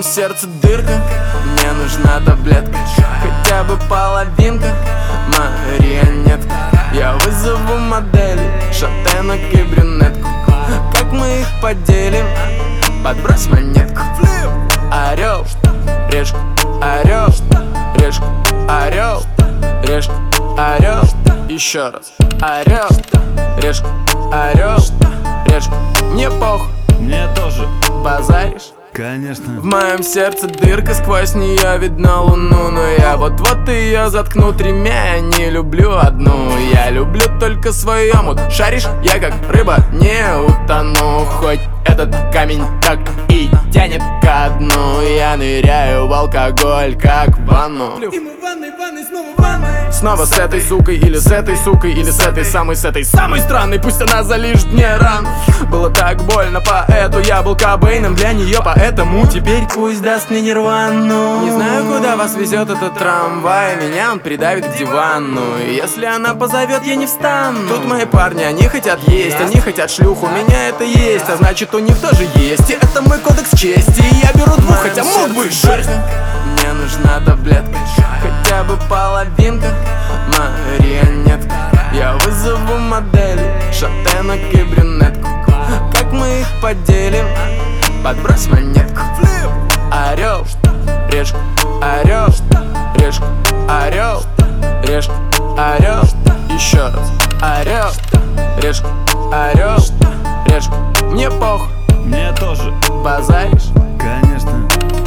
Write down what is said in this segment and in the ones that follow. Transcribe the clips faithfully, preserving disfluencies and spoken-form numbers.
моем сердце дырка, мне нужна таблетка, хотя бы половинка, марионетка. Я вызову модели, шатенок и брюнетку. Как мы их поделим? Подбрось монетку. Орел, решка, орел, решка, орел, решка, орел. Еще раз. Орел, решка, орел, решка. Мне похуй, мне тоже. Базаришь? Конечно. В моем сердце дырка, сквозь нее видно луну. Но я вот-вот ее заткну тремя. Я не люблю одну, я люблю только свою омут. Шаришь? Я как рыба не утону. Хоть этот камень так и тянет ко дну. Я ныряю в алкоголь, как в ванну. И мы в ванной, ванной, снова в ванной. Снова с этой сукой, или с этой сукой, или с этой самой, с этой самой странной. Пусть она залижет мне ран. Было так больно, поэту я был Кобейном для нее, поэтому теперь пусть даст мне нирвану. Не знаю, куда вас везет этот трамвай, меня он придавит к дивану. И если она позовет, я не встану. Тут мои парни, они хотят есть, они хотят шлюху, у меня это есть, а значит у них тоже есть. И это мой кодекс чести, и я беру двух, хотя мог бы шесть. Мне нужна таблетка, хотя бы половинка, марионетка. Я вызову модели, шатенок и брюнетку. Как мы их поделим? Подбрось монетку. Орел, решка, орел, решка, орел, решка, орел. Еще раз. Орел, решка, орел, решка. Мне похуй, мне тоже. Базаришь? Конечно.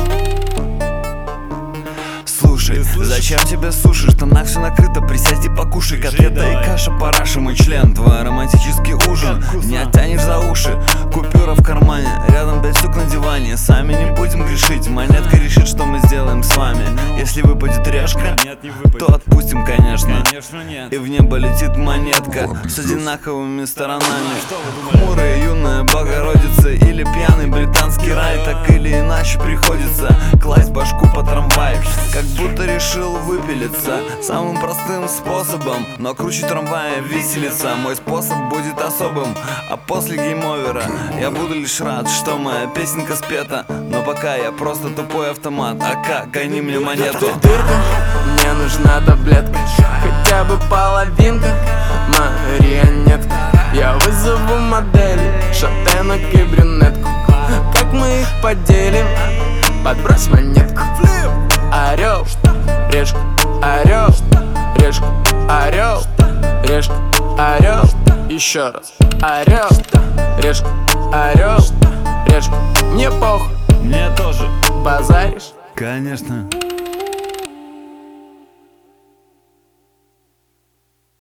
Слушай, зачем тебе суши? Штанах все накрыто, присядь и покушай. Котлета и каша, параша, мой член. Твой романтический ужин, не оттянешь за уши. Купюра в кармане, рядом пять штук на диване. Сами не будем грешить, монетка решит, что мы сделаем с вами. Если выпадет решка, Нет, не выпадет. то отпустим, конечно. Конечно нет. И в небо летит монетка с одинаковыми сторонами. Хмурая юная Богородица или пьяный британский рай. Так или иначе приходится класть башку по трамваю. Как будто решил выпилиться самым простым способом. Но круче трамвая виселица. Мой способ будет особым. А после гейм-овера я буду лишь рад, что моя песенка спета. Но пока я просто тупой автомат. Ака, гони мне монету. Дырка, мне нужна таблетка, хотя бы половинка, марионетка. Я вызову модели, шатенок и брюнетку. Как мы их поделим? Подбрось монетку. Орел, решка, орел, решка, орел, решка, орел. Еще раз. Орел, решка, орел, решка. Мне похуй, Мне тоже. базаришь? Конечно.